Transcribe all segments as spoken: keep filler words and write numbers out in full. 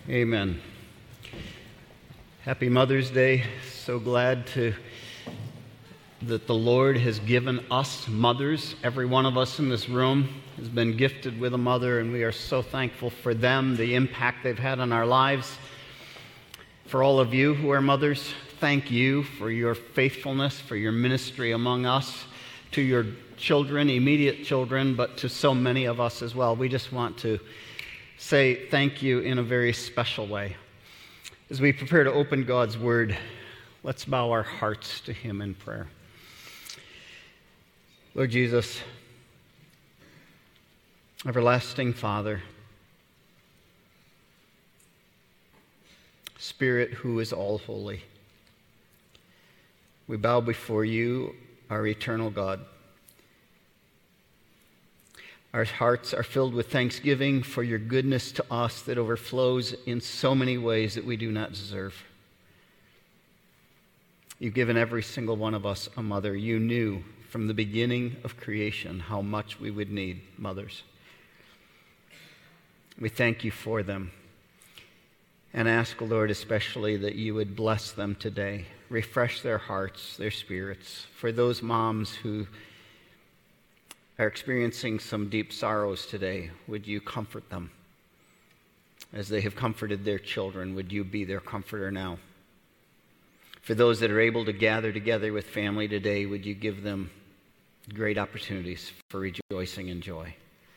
Amen. Happy Mother's Day. So glad to that the Lord has given us mothers. Every one of us in this room has been gifted with a mother, and we are so thankful for them, the impact they've had on our lives. For all of you who are mothers, thank you for your faithfulness, for your ministry among us, to your children, immediate children, but to so many of us as well. We just want to say thank you in a very special way. As we prepare to open God's Word, let's bow our hearts to Him in prayer. Lord Jesus, everlasting Father, Spirit who is all holy, we bow before you, our eternal God. Our hearts are filled with thanksgiving for your goodness to us that overflows in so many ways that we do not deserve. You've given every single one of us a mother. You knew from the beginning of creation how much we would need mothers. We thank you for them and ask, Lord, especially that you would bless them today, refresh their hearts, their spirits. For those moms who are experiencing some deep sorrows today, would you comfort them? As they have comforted their children, would you be their comforter now? For those that are able to gather together with family today, would you give them great opportunities for rejoicing and joy?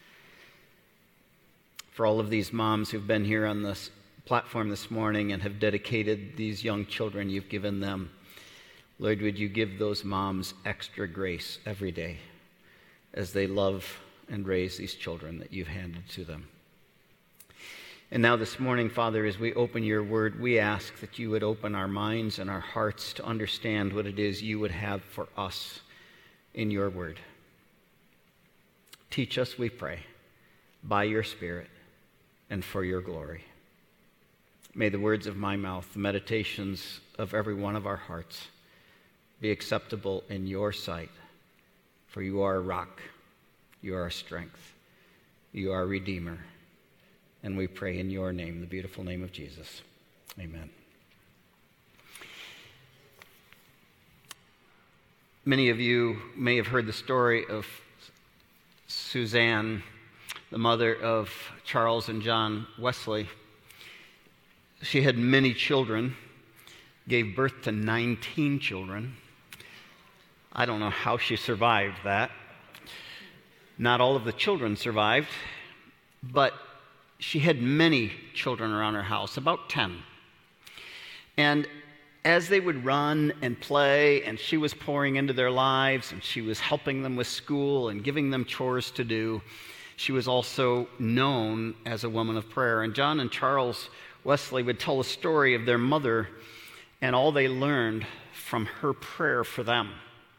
For all of these moms who've been here on this platform this morning and have dedicated these young children you've given them, Lord, would you give those moms extra grace every day as they love and raise these children that you've handed to them. And now this morning, Father, as we open your word, we ask that you would open our minds and our hearts to understand what it is you would have for us in your word. Teach us, we pray, by your Spirit and for your glory. May the words of my mouth, the meditations of every one of our hearts be acceptable in your sight. For you are a rock, you are a strength, you are a redeemer. And we pray in your name, the beautiful name of Jesus. Amen. Many of you may have heard the story of Suzanne, the mother of Charles and John Wesley. She had many children, gave birth to nineteen children. I don't know how she survived that. Not all of the children survived, but she had many children around her house, about ten. And as they would run and play, and she was pouring into their lives, and she was helping them with school and giving them chores to do, she was also known as a woman of prayer. And John and Charles Wesley would tell a story of their mother and all they learned from her prayer for them.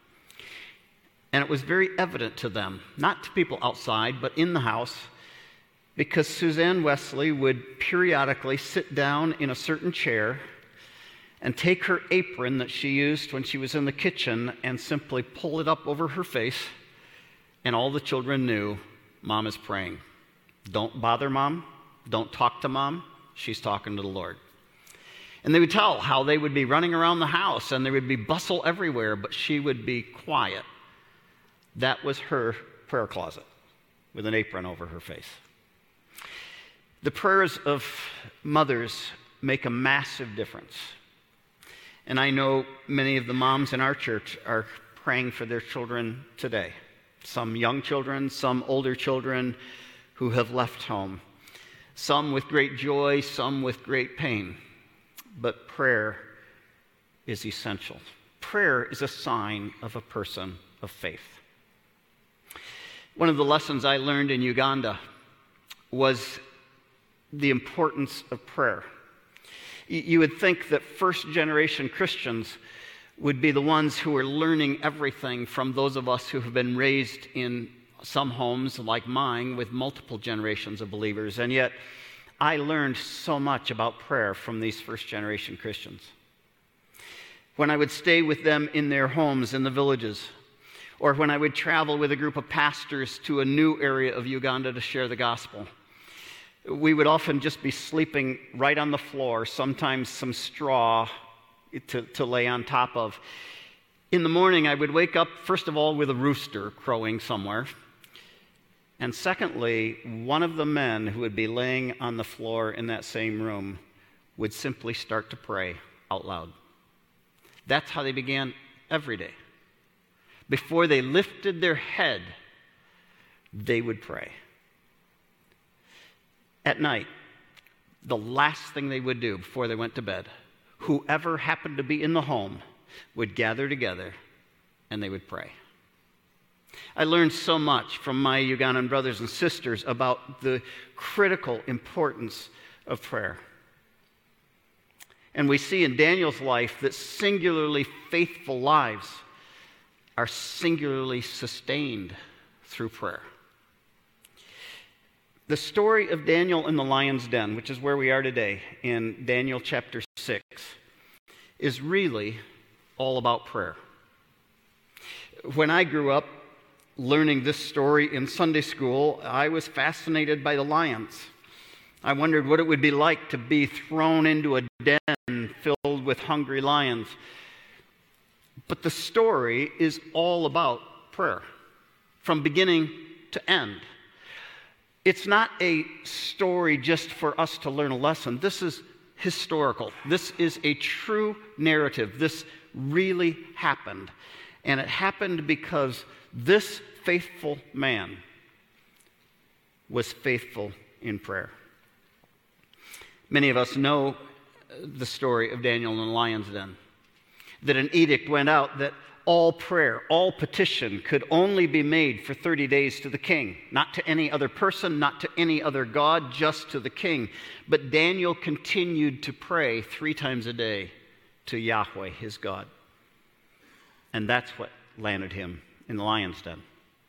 And it was very evident to them, not to people outside, but in the house, because Suzanne Wesley would periodically sit down in a certain chair and take her apron that she used when she was in the kitchen and simply pull it up over her face, and all the children knew, Mom is praying. Don't bother Mom. Don't talk to Mom. She's talking to the Lord. And they would tell how they would be running around the house and there would be bustle everywhere, but she would be quiet. That was her prayer closet with an apron over her face. The prayers of mothers make a massive difference. And I know many of the moms in our church are praying for their children today. Some young children, some older children who have left home. Some with great joy, some with great pain. But prayer is essential. Prayer is a sign of a person of faith. One of the lessons I learned in Uganda was the importance of prayer. You would think that first-generation Christians would be the ones who are learning everything from those of us who have been raised in some homes like mine with multiple generations of believers. And yet, I learned so much about prayer from these first-generation Christians. When I would stay with them in their homes in the villages, or when I would travel with a group of pastors to a new area of Uganda to share the gospel, We would often just be sleeping right on the floor, sometimes some straw to, to lay on top of. In the morning, I would wake up, first of all, with a rooster crowing somewhere. And secondly, one of the men who would be laying on the floor in that same room would simply start to pray out loud. That's how they began every day. Before they lifted their head, they would pray. At night, the last thing they would do before they went to bed, whoever happened to be in the home would gather together and they would pray. I learned so much from my Ugandan brothers and sisters about the critical importance of prayer. And we see in Daniel's life that singularly faithful lives are singularly sustained through prayer. The story of Daniel in the lion's den, which is where we are today in Daniel chapter six, is really all about prayer. When I grew up learning this story in Sunday school, I was fascinated by the lions. I wondered what it would be like to be thrown into a den filled with hungry lions. But the story is all about prayer, from beginning to end. It's not a story just for us to learn a lesson. This is historical. This is a true narrative. This really happened. And it happened because this faithful man was faithful in prayer. Many of us know the story of Daniel in the lion's den, that an edict went out that all prayer, all petition could only be made for thirty days to the king, not to any other person, not to any other god, just to the king. But Daniel continued to pray three times a day to Yahweh, his God. And that's what landed him in the lion's den.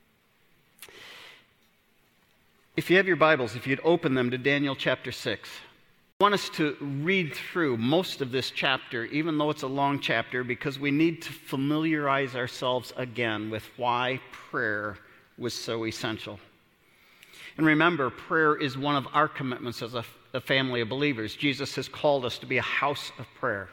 If you have your Bibles, if you'd open them to Daniel chapter six, I want us to read through most of this chapter, even though it's a long chapter, because we need to familiarize ourselves again with why prayer was so essential. And remember, prayer is one of our commitments as a, a family of believers. Jesus has called us to be a house of prayer.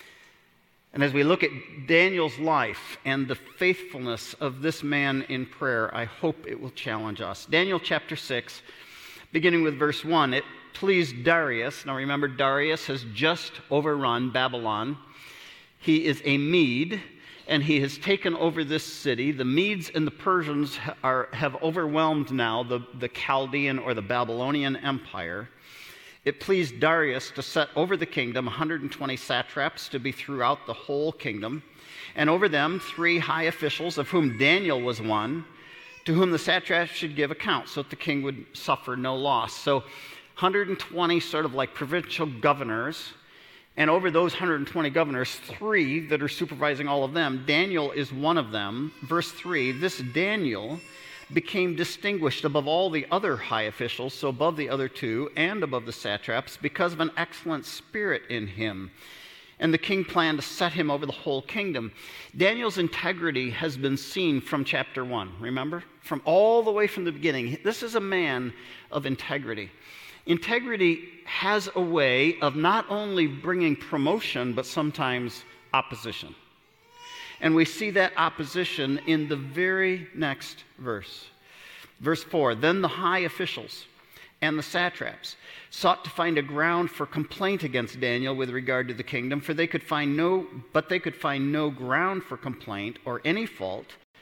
And as we look at Daniel's life and the faithfulness of this man in prayer, I hope it will challenge us. Daniel chapter six, beginning with verse one, it pleased Darius. Now remember, Darius has just overrun Babylon. He is a Mede, and he has taken over this city. The Medes and the Persians are, have overwhelmed now the, the Chaldean or the Babylonian Empire. It pleased Darius to set over the kingdom one hundred twenty satraps to be throughout the whole kingdom, and over them three high officials, of whom Daniel was one, to whom the satraps should give account, so that the king would suffer no loss. So one hundred twenty sort of like provincial governors, and over those one hundred twenty governors, three that are supervising all of them. Daniel is one of them. Verse three, this Daniel became distinguished above all the other high officials, so above the other two and above the satraps, because of an excellent spirit in him. And the king planned to set him over the whole kingdom. Daniel's integrity has been seen from chapter one, remember? From all the way from the beginning. This is a man of integrity. Integrity has a way of not only bringing promotion, but sometimes opposition. And we see that opposition in the very next verse. Verse four, then the high officials and the satraps sought to find a ground for complaint against Daniel with regard to the kingdom, for they could find no, but they could find no ground for complaint or any fault,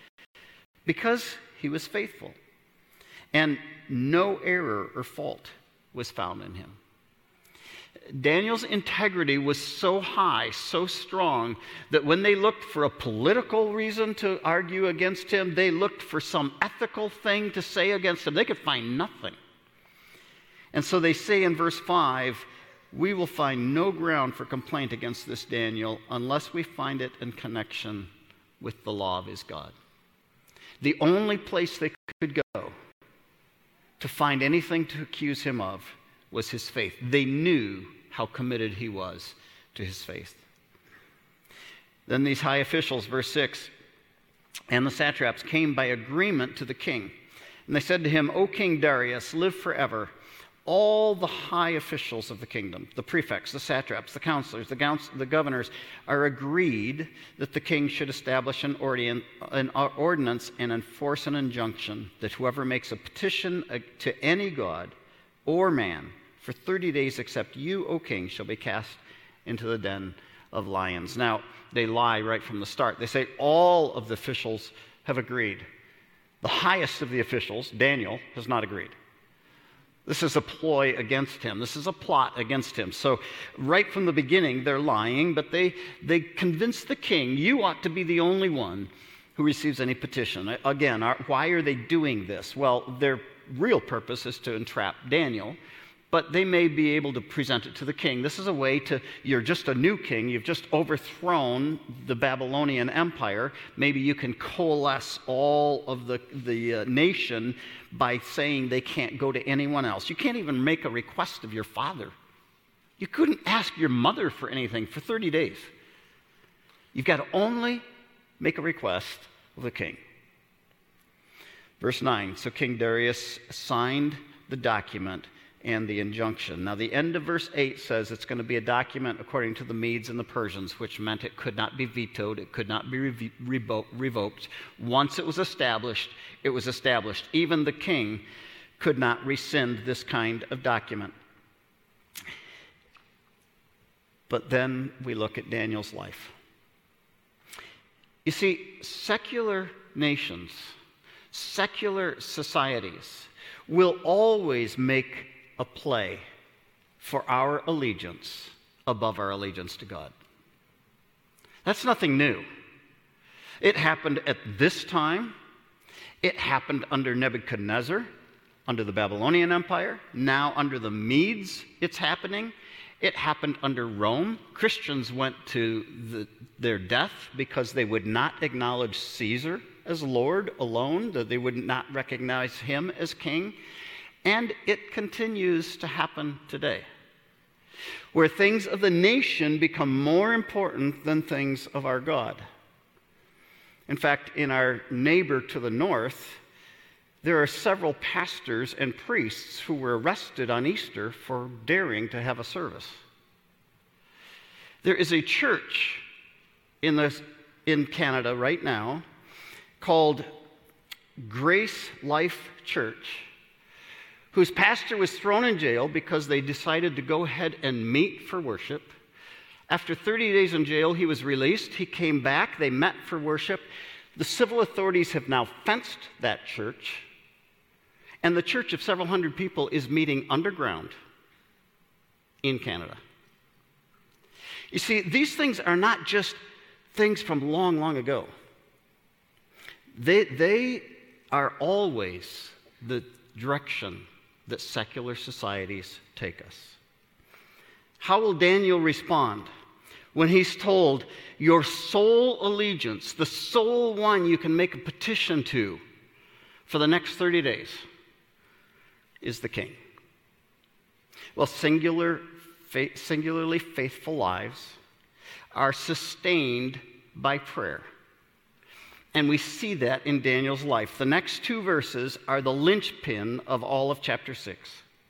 because he was faithful, and no error or fault was found in him. Daniel's integrity was so high, so strong, that when they looked for a political reason to argue against him, they looked for some ethical thing to say against him. They could find nothing. And so they say in verse five, we will find no ground for complaint against this Daniel unless we find it in connection with the law of his God. The only place they could go to find anything to accuse him of was his faith. They knew how committed he was to his faith. Then these high officials, verse six, and the satraps came by agreement to the king. And they said to him, O King Darius, live forever. all the high officials of the kingdom, the prefects, the satraps, the counselors, the, gowns, the governors, are agreed that the king should establish an, ordian, an ordinance and enforce an injunction that whoever makes a petition to any god or man for thirty days except you, O king, shall be cast into the den of lions. Now, they lie right from the start. They say all of the officials have agreed. The highest of the officials, Daniel, has not agreed. This is a ploy against him. This is a plot against him. So right from the beginning, they're lying, but they, they convince the king, you ought to be the only one who receives any petition. Again, are, why are they doing this? Well, their real purpose is to entrap Daniel, but they may be able to present it to the king. This is a way to, you're just a new king, you've just overthrown the Babylonian Empire. Maybe you can coalesce all of the, the uh, nation by saying they can't go to anyone else. You can't even make a request of your father. You couldn't ask your mother for anything for thirty days. You've got to only make a request of the king. Verse nine, so King Darius signed the document and the injunction. Now, the end of verse eight says it's going to be a document according to the Medes and the Persians, which meant it could not be vetoed, it could not be revo- revo- revoked. Once it was established, it was established. Even the king could not rescind this kind of document. But then we look at Daniel's life. You see, secular nations, secular societies will always make a play for our allegiance above our allegiance to God. That's nothing new. It happened at this time. It happened under Nebuchadnezzar, under the Babylonian Empire. Now under the Medes, it's happening. It happened under Rome. Christians went to the, their death because they would not acknowledge Caesar as Lord alone, that they would not recognize him as king. And it continues to happen today, where things of the nation become more important than things of our God. In fact, in our neighbor to the north, there are several pastors and priests who were arrested on Easter for daring to have a service. There is a church in, the, in Canada right now called Grace Life Church, whose pastor was thrown in jail because they decided to go ahead and meet for worship. After thirty days in jail, he was released. He came back. They met for worship. The civil authorities have now fenced that church, and the church of several hundred people is meeting underground in Canada. You see, these things are not just things from long, long ago. They, they are always the direction that secular societies take us. How will Daniel respond when he's told your sole allegiance, the sole one you can make a petition to for the next thirty days, is the king? Well, singular, fa- singularly faithful lives are sustained by prayer. And we see that in Daniel's life. The next two verses are the linchpin of all of chapter six.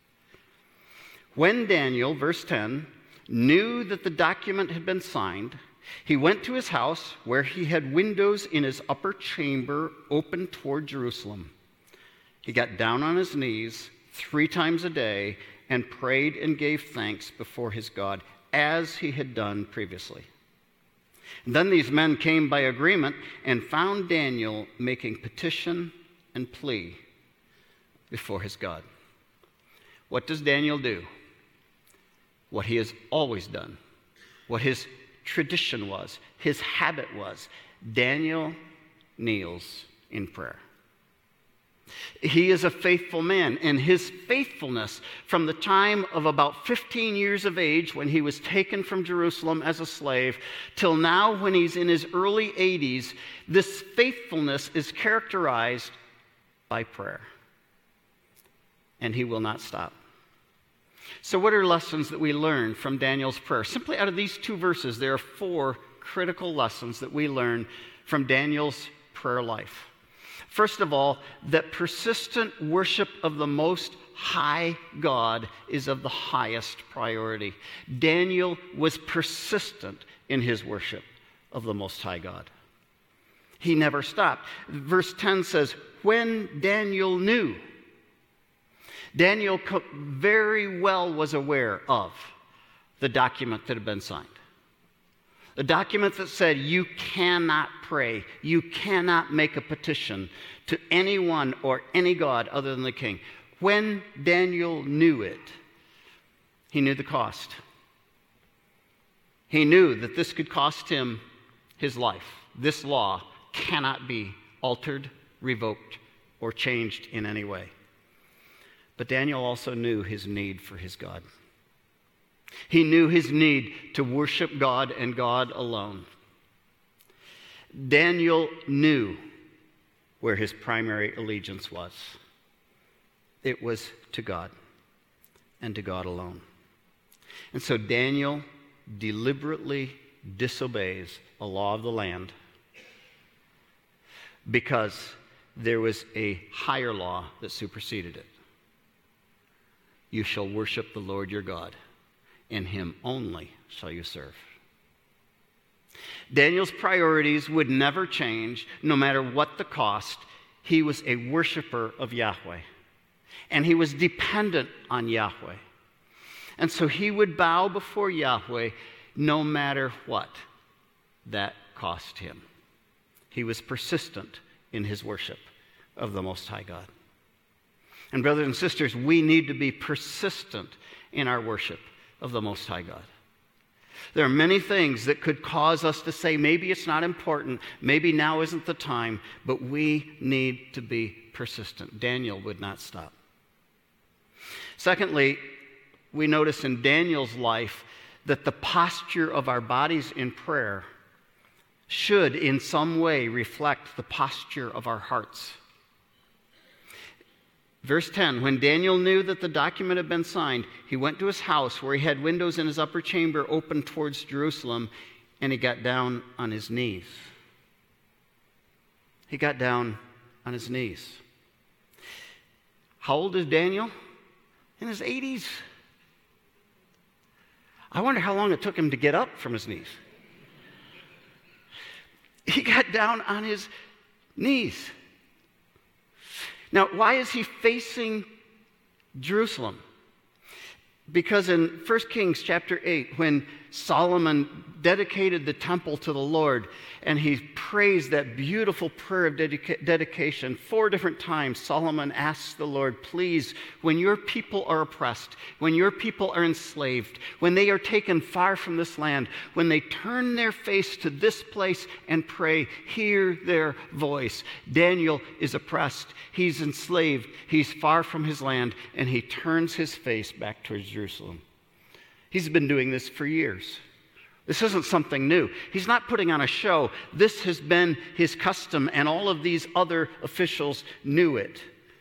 When Daniel, verse ten, knew that the document had been signed, he went to his house where he had windows in his upper chamber open toward Jerusalem. He got down on his knees three times a day and prayed and gave thanks before his God, as he had done previously. Then these men came by agreement and found Daniel making petition and plea before his God. What does Daniel do? What he has always done, what his tradition was, his habit was. Daniel kneels in prayer. He is a faithful man, and his faithfulness from the time of about fifteen years of age when he was taken from Jerusalem as a slave till now when he's in his early eighties, this faithfulness is characterized by prayer. And he will not stop. So what are lessons that we learn from Daniel's prayer? Simply out of these two verses, there are four critical lessons that we learn from Daniel's prayer life. First of all, that persistent worship of the Most High God is of the highest priority. Daniel was persistent in his worship of the Most High God. He never stopped. Verse ten says, when Daniel knew. Daniel very well was aware of the document that had been signed. The document that said you cannot pray, you cannot make a petition to anyone or any god other than the king. When Daniel knew it, he knew the cost. He knew that this could cost him his life. This law cannot be altered, revoked, or changed in any way. But Daniel also knew his need for his God. He knew his need to worship God and God alone. Daniel knew where his primary allegiance was. It was to God and to God alone. And so Daniel deliberately disobeys a law of the land because there was a higher law that superseded it. You shall worship the Lord your God, and him only shall you serve. Daniel's priorities would never change, no matter what the cost. He was a worshiper of Yahweh, and he was dependent on Yahweh. And so he would bow before Yahweh no matter what that cost him. He was persistent in his worship of the Most High God. And brothers and sisters, we need to be persistent in our worship of the Most High God. There are many things that could cause us to say, maybe it's not important, maybe now isn't the time, but we need to be persistent. Daniel would not stop. Secondly, we notice in Daniel's life that the posture of our bodies in prayer should in some way reflect the posture of our hearts. Verse ten, when Daniel knew that the document had been signed, he went to his house where he had windows in his upper chamber open towards Jerusalem, and he got down on his knees. He got down on his knees. How old is Daniel? In his eighties. I wonder how long it took him to get up from his knees. He got down on his knees. Now, why is he facing Jerusalem? Because in First Kings chapter eight, when Solomon dedicated the temple to the Lord, and he praised that beautiful prayer of dedica- dedication, four different times Solomon asks the Lord, please, when your people are oppressed, when your people are enslaved, when they are taken far from this land, when they turn their face to this place and pray, hear their voice. Daniel is oppressed. He's enslaved. He's far from his land, and he turns his face back towards Jerusalem. He's been doing this for years. This isn't something new. He's not putting on a show. This has been his custom, and all of these other officials knew it.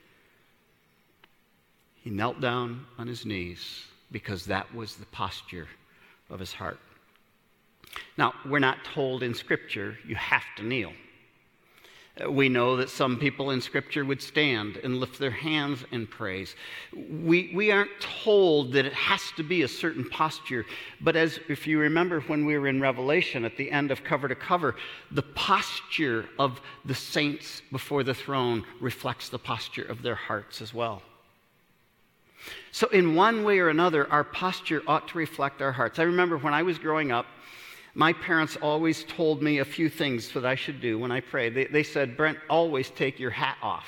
He knelt down on his knees because that was the posture of his heart. Now, we're not told in Scripture you have to kneel. We know that some people in Scripture would stand and lift their hands in praise. We, we aren't told that it has to be a certain posture, but as if you remember when we were in Revelation at the end of cover to cover, the posture of the saints before the throne reflects the posture of their hearts as well. So in one way or another, our posture ought to reflect our hearts. I remember when I was growing up, my parents always told me a few things that I should do when I pray. They, they said, Brent, always take your hat off.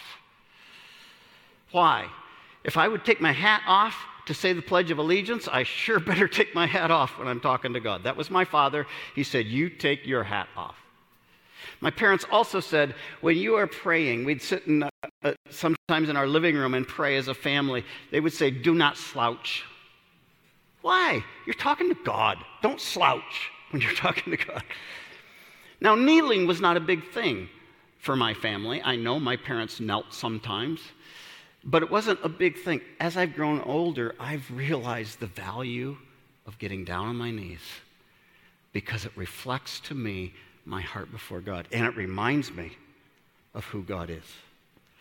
Why? If I would take my hat off to say the Pledge of Allegiance, I sure better take my hat off when I'm talking to God. That was my father. He said, you take your hat off. My parents also said, when you are praying, we'd sit in, uh, sometimes in our living room and pray as a family. They would say, do not slouch. Why? You're talking to God. Don't slouch when you're talking to God. Now, kneeling was not a big thing for my family. I know my parents knelt sometimes, but it wasn't a big thing. As I've grown older, I've realized the value of getting down on my knees because it reflects to me my heart before God, and it reminds me of who God is.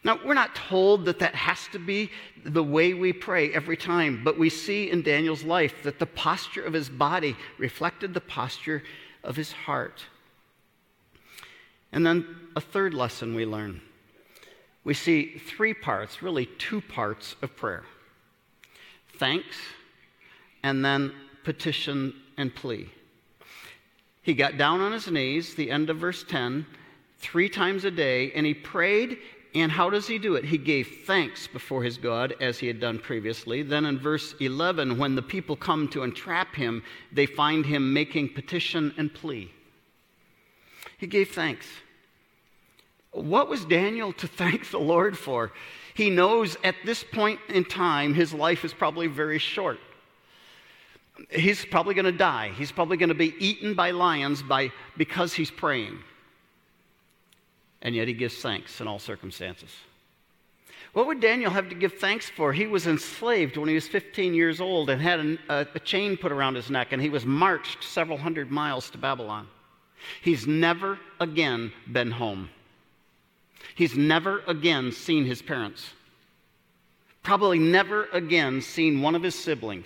Now, we're not told that that has to be the way we pray every time, but we see in Daniel's life that the posture of his body reflected the posture of his heart. And then a third lesson we learn. We see three parts, really two parts of prayer. Thanks, and then petition and plea. He got down on his knees, the end of verse ten, three times a day, and he prayed. And how does he do it? He gave thanks before his God, as he had done previously. Then in verse eleven, when the people come to entrap him, they find him making petition and plea. He gave thanks. What was Daniel to thank the Lord for? He knows at this point in time, his life is probably very short. He's probably going to die. He's probably going to be eaten by lions by, because he's praying. And yet he gives thanks in all circumstances. What would Daniel have to give thanks for? He was enslaved when he was fifteen years old and had a, a chain put around his neck, and he was marched several hundred miles to Babylon. He's never again been home. He's never again seen his parents. Probably never again seen one of his siblings.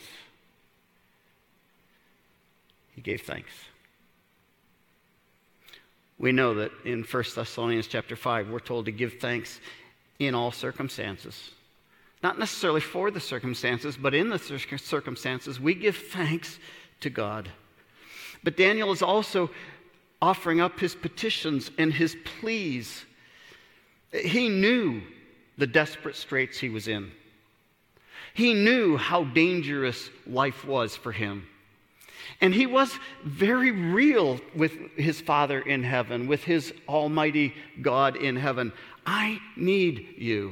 He gave thanks. We know that in First Thessalonians chapter five, we're told to give thanks in all circumstances. Not necessarily for the circumstances, but in the circumstances, we give thanks to God. But Daniel is also offering up his petitions and his pleas. He knew the desperate straits he was in. He knew how dangerous life was for him. And he was very real with his Father in heaven, with his almighty God in heaven. I need you.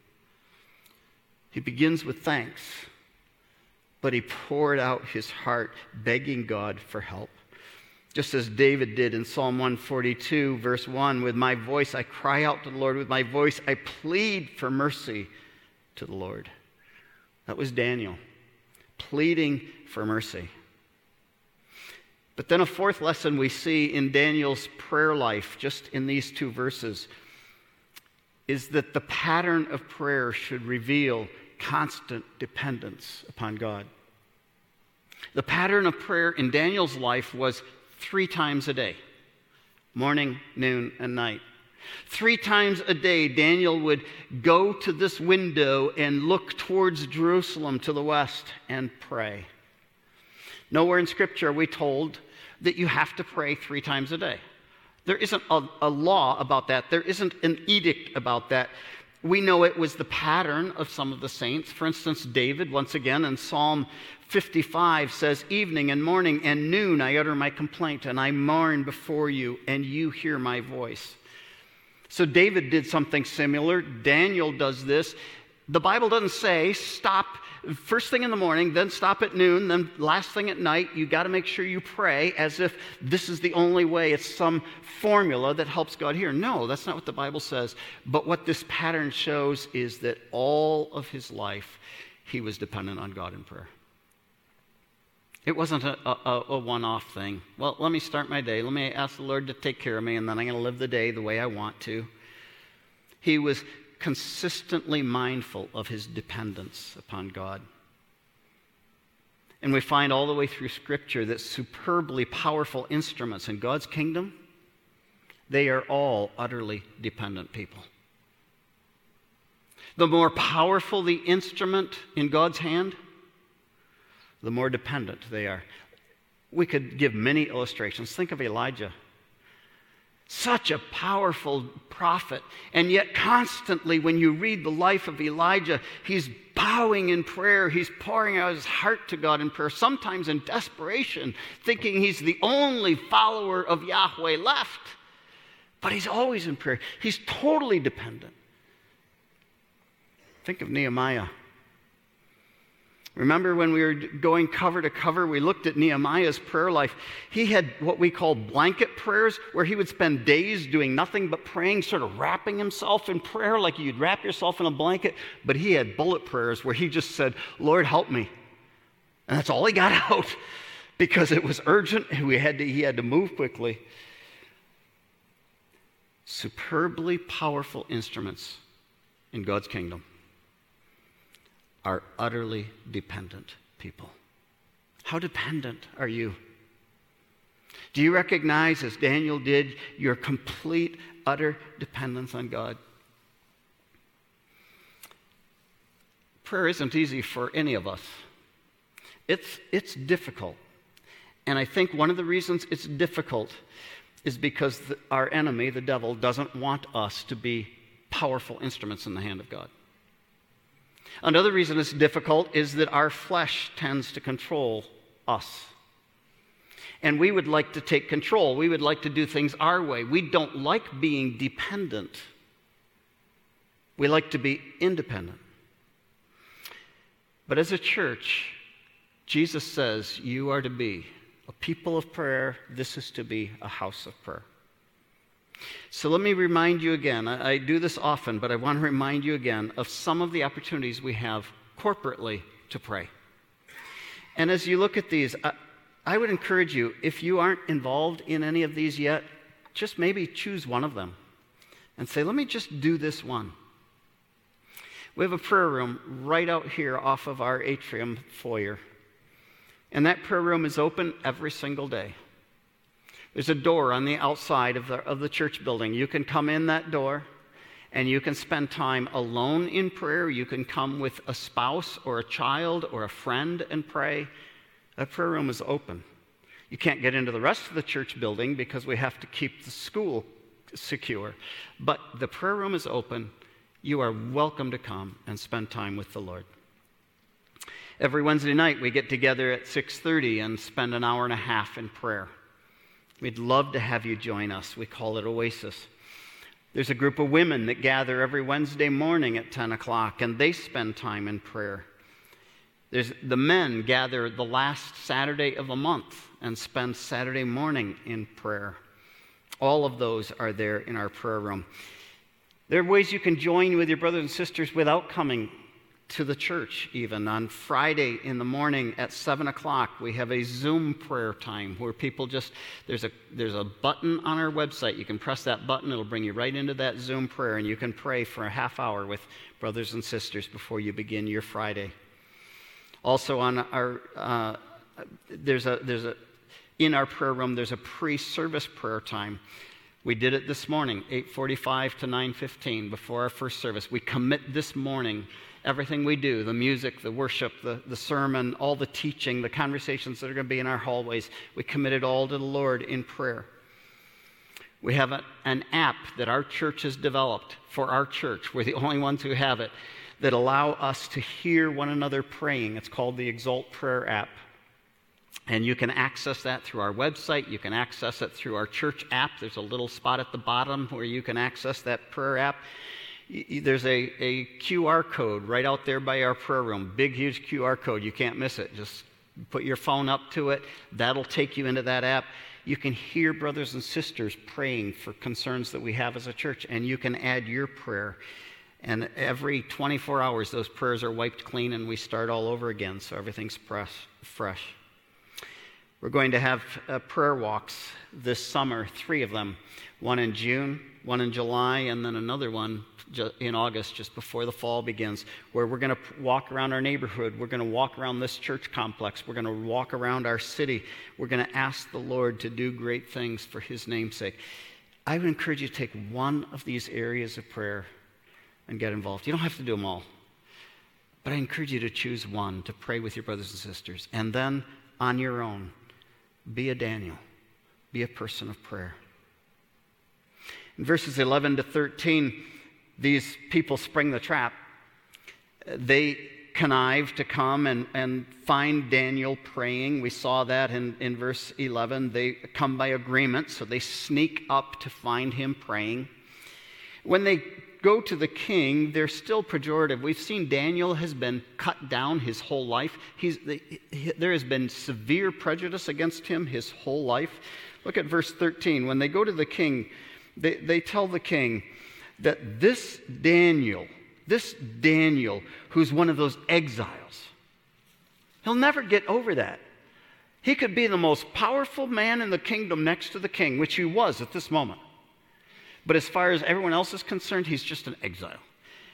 He begins with thanks, but he poured out his heart, begging God for help. Just as David did in Psalm one forty-two, verse one, with my voice I cry out to the Lord. With my voice I plead for mercy to the Lord. That was Daniel, pleading for mercy. But then a fourth lesson we see in Daniel's prayer life, just in these two verses, is that the pattern of prayer should reveal constant dependence upon God. The pattern of prayer in Daniel's life was three times a day, morning, noon, and night. Three times a day, Daniel would go to this window and look towards Jerusalem to the west and pray. Nowhere in Scripture are we told that you have to pray three times a day. There isn't a, a law about that. There isn't an edict about that. We know it was the pattern of some of the saints. For instance, David, once again, in Psalm fifty-five says, evening and morning and noon I utter my complaint, and I mourn before you, and you hear my voice. So David did something similar. Daniel does this. The Bible doesn't say stop first thing in the morning, then stop at noon, then last thing at night. You got to make sure you pray as if this is the only way. It's some formula that helps God hear. No, that's not what the Bible says. But what this pattern shows is that all of his life, he was dependent on God in prayer. It wasn't a, a, a one-off thing. Well, let me start my day. Let me ask the Lord to take care of me, and then I'm going to live the day the way I want to. He was consistently mindful of his dependence upon God. And we find all the way through Scripture that superbly powerful instruments in God's kingdom, they are all utterly dependent people. The more powerful the instrument in God's hand, the more dependent they are. We could give many illustrations. Think of Elijah. Such a powerful prophet. And yet constantly when you read the life of Elijah, he's bowing in prayer. He's pouring out his heart to God in prayer, sometimes in desperation, thinking he's the only follower of Yahweh left. But he's always in prayer. He's totally dependent. Think of Nehemiah. Remember when we were going cover to cover, we looked at Nehemiah's prayer life. He had what we call blanket prayers, where he would spend days doing nothing but praying, sort of wrapping himself in prayer like you'd wrap yourself in a blanket. But he had bullet prayers where he just said, Lord, help me. And that's all he got out because it was urgent and we had to, he had to move quickly. Superbly powerful instruments in God's kingdom are utterly dependent people. How dependent are you? Do you recognize, as Daniel did, your complete, utter dependence on God? Prayer isn't easy for any of us. It's, it's difficult. And I think one of the reasons it's difficult is because the, our enemy, the devil, doesn't want us to be powerful instruments in the hand of God. Another reason it's difficult is that our flesh tends to control us. And we would like to take control. We would like to do things our way. We don't like being dependent. We like to be independent. But as a church, Jesus says you are to be a people of prayer. This is to be a house of prayer. So let me remind you again. I, I do this often, but I want to remind you again of some of the opportunities we have corporately to pray. And as you look at these, I, I would encourage you, if you aren't involved in any of these yet, just maybe choose one of them and say, let me just do this one. We have a prayer room right out here off of our atrium foyer. And that prayer room is open every single day. There's a door on the outside of the, of the church building. You can come in that door and you can spend time alone in prayer. You can come with a spouse or a child or a friend and pray. That prayer room is open. You can't get into the rest of the church building because we have to keep the school secure. But the prayer room is open. You are welcome to come and spend time with the Lord. Every Wednesday night we get together at six thirty and spend an hour and a half in prayer. We'd love to have you join us. We call it Oasis. There's a group of women that gather every Wednesday morning at ten o'clock, and they spend time in prayer. There's, the men gather the last Saturday of the month and spend Saturday morning in prayer. All of those are there in our prayer room. There are ways you can join with your brothers and sisters without coming to the church even. On Friday in the morning at seven o'clock, we have a Zoom prayer time where people just, there's a, there's a button on our website. You can press that button. It'll bring you right into that Zoom prayer, and you can pray for a half hour with brothers and sisters before you begin your Friday. Also on our, uh, there's a, there's a, in our prayer room, there's a pre-service prayer time. We did it this morning, eight forty-five to nine fifteen, before our first service. We commit this morning everything we do, the music, the worship, the, the sermon, all the teaching, the conversations that are going to be in our hallways. We commit it all to the Lord in prayer. We have a, an app that our church has developed for our church. We're the only ones who have it, that allow us to hear one another praying. It's called the Exalt Prayer app. And you can access that through our website. You can access it through our church app. There's a little spot at the bottom where you can access that prayer app. There's a, a Q R code right out there by our prayer room. Big, huge Q R code. You can't miss it. Just put your phone up to it. That'll take you into that app. You can hear brothers and sisters praying for concerns that we have as a church, and you can add your prayer. And every twenty-four hours, those prayers are wiped clean, and we start all over again, so everything's press, fresh. We're going to have uh, prayer walks this summer, three of them. One in June, one in July, and then another one ju- in August, just before the fall begins, where we're going to walk around our neighborhood. We're going to walk around this church complex. We're going to walk around our city. We're going to ask the Lord to do great things for His name's sake. I would encourage you to take one of these areas of prayer and get involved. You don't have to do them all. But I encourage you to choose one to pray with your brothers and sisters. And then, on your own, be a Daniel. Be a person of prayer. In verses eleven to thirteen, these people spring the trap. They connive to come and, and find Daniel praying. We saw that in, in verse eleven. They come by agreement, so they sneak up to find him praying. When they go to the king, they're still pejorative. We've seen Daniel has been cut down his whole life. He's, he, there has been severe prejudice against him his whole life. Look at verse thirteen. When they go to the king, they, they tell the king that this Daniel, this Daniel, who's one of those exiles, he'll never get over that. He could be the most powerful man in the kingdom next to the king, which he was at this moment. But as far as everyone else is concerned, he's just an exile.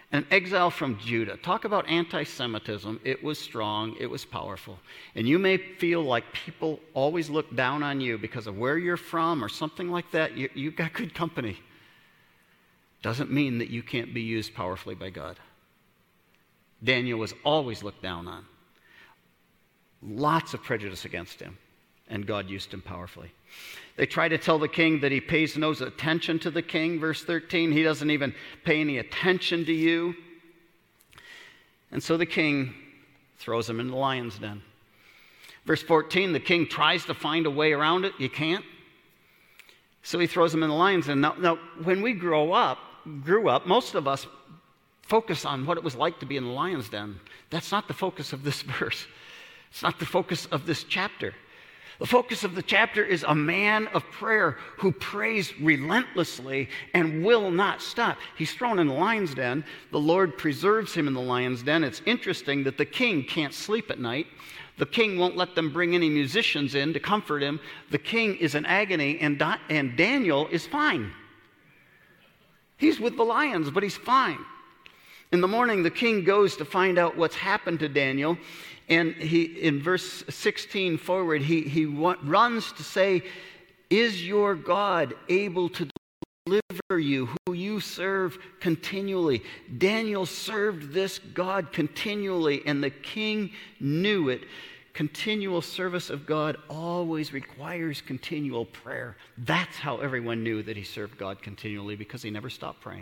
An exile from Judah. Talk about anti-Semitism. It was strong. It was powerful. And you may feel like people always look down on you because of where you're from or something like that. You, you've got good company. Doesn't mean that you can't be used powerfully by God. Daniel was always looked down on. Lots of prejudice against him. And God used him powerfully. They try to tell the king that he pays no attention to the king. Verse thirteen, he doesn't even pay any attention to you. And so the king throws him in the lion's den. Verse fourteen, the king tries to find a way around it. You can't. So he throws him in the lion's den. Now, now when we grow up, grew up, most of us focus on what it was like to be in the lion's den. That's not the focus of this verse. It's not the focus of this chapter. The focus of the chapter is a man of prayer who prays relentlessly and will not stop. He's thrown in the lion's den. The Lord preserves him in the lion's den. It's interesting that the king can't sleep at night. The king won't let them bring any musicians in to comfort him. The king is in agony, and, da- and Daniel is fine. He's with the lions, but he's fine. In the morning, the king goes to find out what's happened to Daniel. And he, in verse sixteen forward, he, he runs to say, "Is your God able to deliver you, who you serve continually?" Daniel served this God continually, and the king knew it. Continual service of God always requires continual prayer. That's how everyone knew that he served God continually, because he never stopped praying.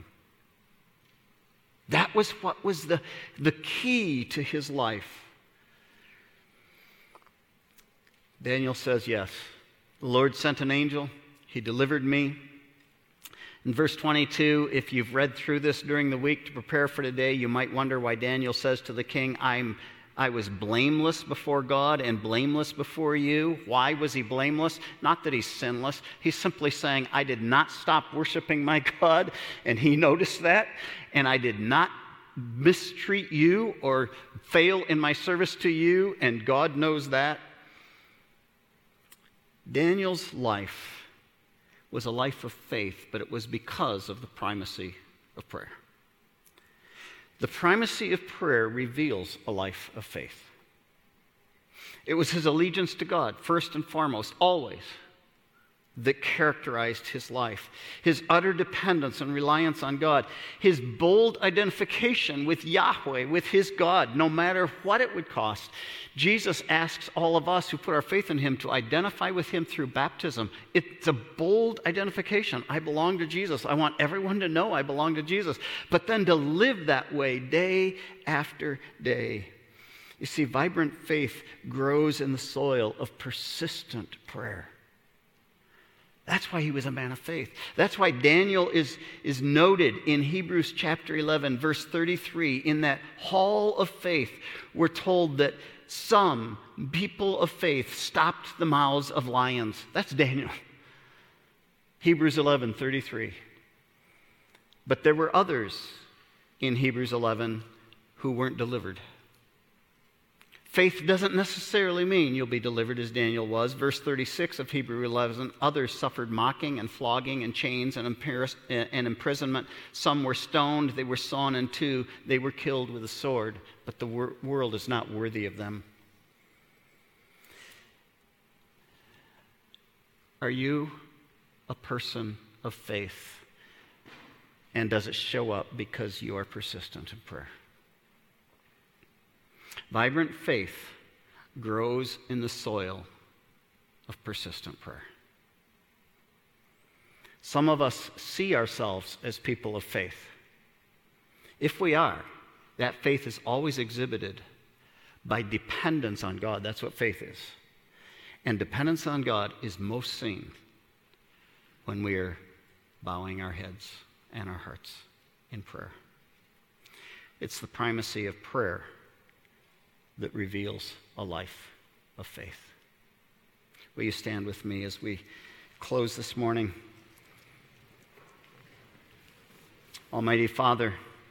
That was what was the, the key to his life. Daniel says, yes, the Lord sent an angel. He delivered me. In verse twenty-two, if you've read through this during the week to prepare for today, you might wonder why Daniel says to the king, I'm, I was blameless before God and blameless before you. Why was he blameless? Not that he's sinless. He's simply saying, I did not stop worshiping my God, and he noticed that, and I did not mistreat you or fail in my service to you, and God knows that. Daniel's life was a life of faith, but it was because of the primacy of prayer. The primacy of prayer reveals a life of faith. It was his allegiance to God, first and foremost, always, that characterized his life. His utter dependence and reliance on God. His bold identification with Yahweh, with his God, no matter what it would cost. Jesus asks all of us who put our faith in him to identify with him through baptism. It's a bold identification. I belong to Jesus. I want everyone to know I belong to Jesus. But then to live that way day after day. You see, vibrant faith grows in the soil of persistent prayer. That's why he was a man of faith. That's why Daniel is, is noted in Hebrews chapter eleven, verse thirty-three. In that hall of faith, we're told that some people of faith stopped the mouths of lions. That's Daniel. Hebrews eleven, thirty-three. But there were others in Hebrews eleven who weren't delivered. Faith doesn't necessarily mean you'll be delivered as Daniel was. Verse thirty-six of Hebrews eleven, others suffered mocking and flogging and chains and imprisonment. Some were stoned, they were sawn in two, they were killed with a sword, but the wor- world is not worthy of them. Are you a person of faith? And does it show up because you are persistent in prayer? Vibrant faith grows in the soil of persistent prayer. Some of us see ourselves as people of faith. If we are, that faith is always exhibited by dependence on God. That's what faith is. And dependence on God is most seen when we are bowing our heads and our hearts in prayer. It's the primacy of prayer that reveals a life of faith. Will you stand with me as we close this morning? Almighty Father,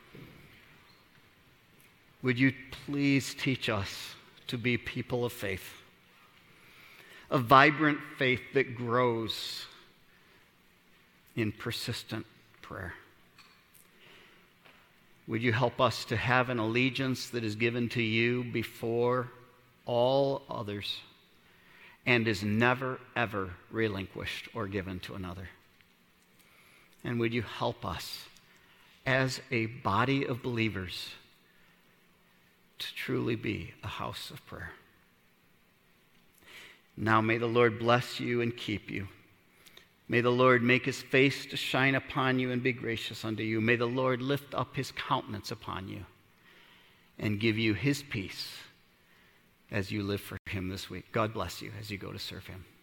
would you please teach us to be people of faith, a vibrant faith that grows in persistent prayer. Would you help us to have an allegiance that is given to you before all others and is never, ever relinquished or given to another? And would you help us as a body of believers to truly be a house of prayer? Now may the Lord bless you and keep you. May the Lord make his face to shine upon you and be gracious unto you. May the Lord lift up his countenance upon you and give you his peace as you live for him this week. God bless you as you go to serve him.